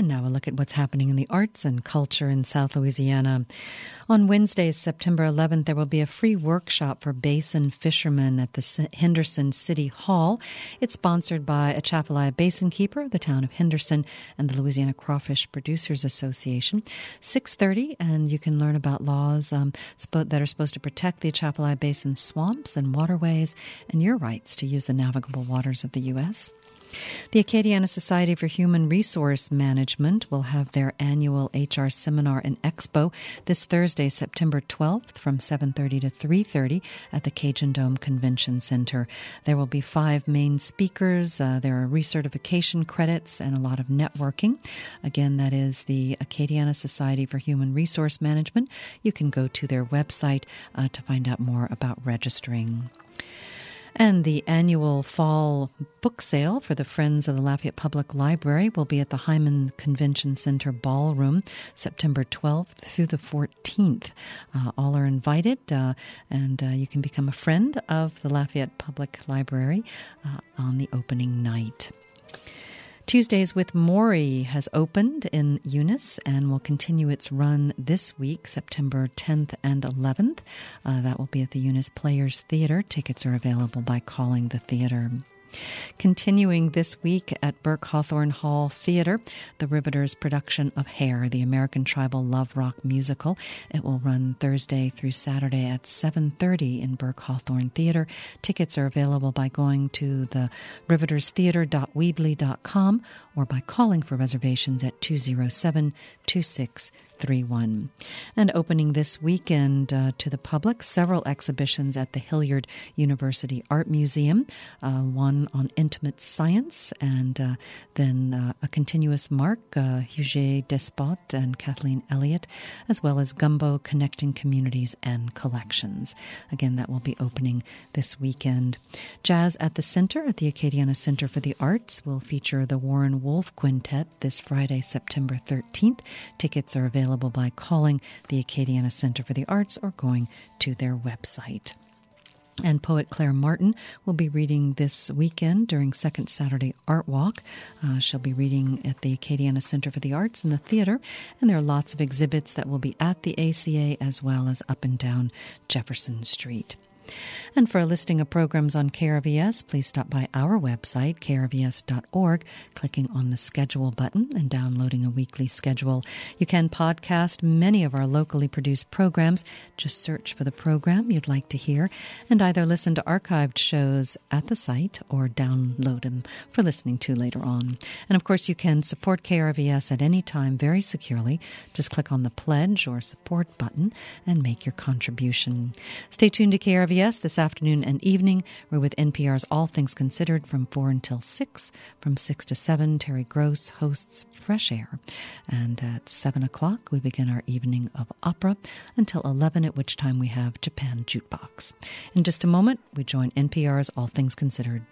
And now a look at what's happening in the arts and culture in South Louisiana. On Wednesday, September 11th, there will be a free workshop for basin fishermen at the Henderson City Hall. It's sponsored by Atchafalaya Basin Keeper, the town of Henderson, and the Louisiana Crawfish Producers Association. 6:30, and you can learn about laws that are supposed to protect the Atchafalaya Basin swamps and waterways and your rights to use the navigable waters of the U.S. The Acadiana Society for Human Resource Management will have their annual HR Seminar and Expo this Thursday, September 12th from 7:30 to 3:30 at the Cajun Dome Convention Center. There will be 5 main speakers. There are recertification credits and a lot of networking. Again, that is the Acadiana Society for Human Resource Management. You can go to their website to find out more about registering. And the annual fall book sale for the Friends of the Lafayette Public Library will be at the Hyman Convention Center Ballroom, September 12th through the 14th. All are invited, and you can become a friend of the Lafayette Public Library on the opening night. Tuesdays with Maury has opened in Eunice and will continue its run this week, September 10th and 11th. That will be at the Eunice Players Theater. Tickets are available by calling the theater. Continuing this week at Burke Hawthorne Hall Theater, the Riveters production of Hair, the American Tribal Love Rock musical. It will run Thursday through Saturday at 7:30 in Burke Hawthorne Theater. Tickets are available by going to the riveterstheater.weebly.com or by calling for reservations at 207-2631. And opening this weekend to the public, several exhibitions at the Hilliard University Art Museum, one on intimate science, and then a continuous mark, Huguet Despot and Kathleen Elliott, as well as Gumbo Connecting Communities and Collections. Again, that will be opening this weekend. Jazz at the Center at the Acadiana Center for the Arts will feature the Warren Wolf Quintet this Friday, September 13th. Tickets are available by calling the Acadiana Center for the Arts or going to their website. And poet Claire Martin will be reading this weekend during Second Saturday Art Walk. She'll be reading at the Acadiana Center for the Arts and the theater, and there are lots of exhibits that will be at the ACA as well as up and down Jefferson Street. And for a listing of programs on KRVS, please stop by our website, krvs.org, clicking on the schedule button and downloading a weekly schedule. You can podcast many of our locally produced programs. Just search for the program you'd like to hear and either listen to archived shows at the site or download them for listening to later on. And of course, you can support KRVS at any time very securely. Just click on the pledge or support button and make your contribution. Stay tuned to KRVS this afternoon and evening. We're with NPR's All Things Considered from 4 until 6. From 6 to 7, Terry Gross hosts Fresh Air. And at 7 o'clock, we begin our evening of opera until 11, at which time we have Japan Jukebox. In just a moment, we join NPR's All Things Considered.